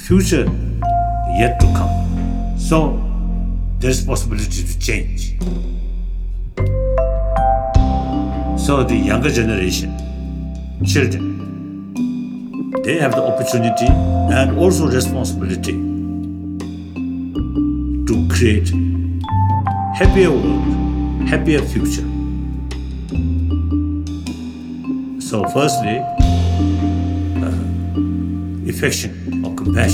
future yet to come. So there's possibility to change. So the younger generation, children, they have the opportunity and also responsibility to create happier world, happier future. So firstly, affection or compassion.